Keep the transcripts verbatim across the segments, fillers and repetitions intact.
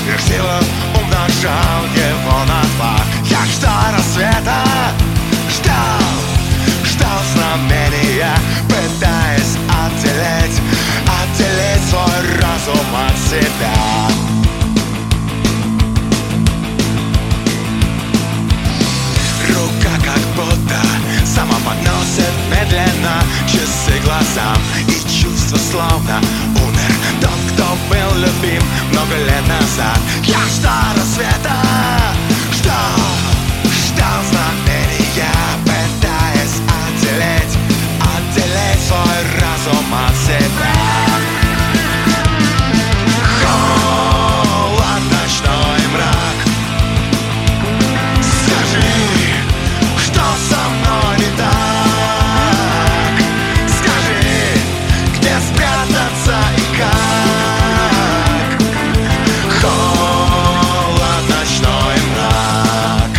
Лишь силу умножал его на два. Я ждал рассвета, ждал, ждал знамения, пытаясь отделить, отделить свой разум от себя. Рука как будто сама подносит медленно часы глазам, и чувство словно умер тот, кто был любим много лет назад. Я ждал рассвета, ждал, ждал знамения, пытаясь отделить, отделить свой разум от себя. Холод, ночной мрак. Скажи, что со мной не так? Скажи, где спрятаться и как? Холод, ночной мрак.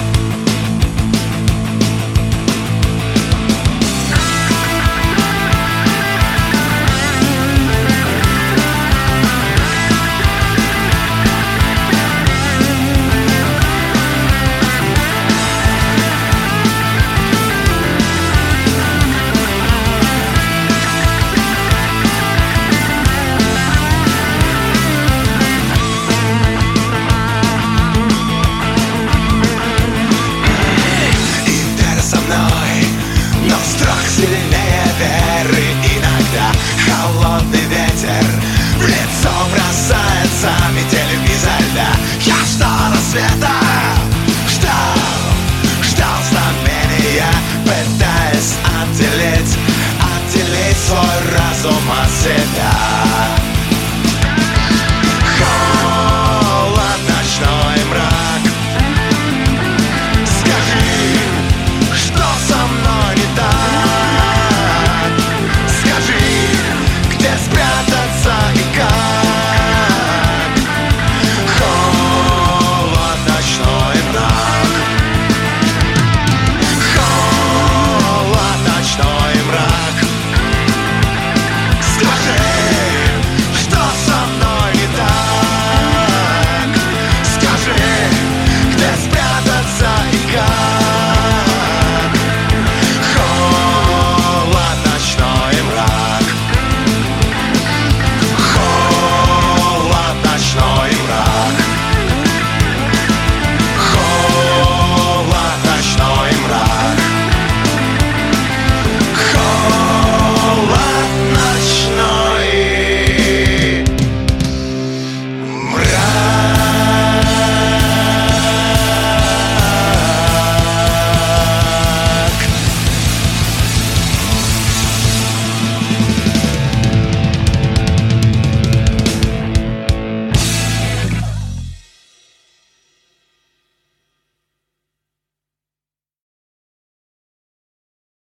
Сильнее веры иногда. Холодный ветер в лицо бросается метелью изо льда. Я ждал рассвета, ждал, ждал знамения, пытаясь отделить, отделить свой разум от себя.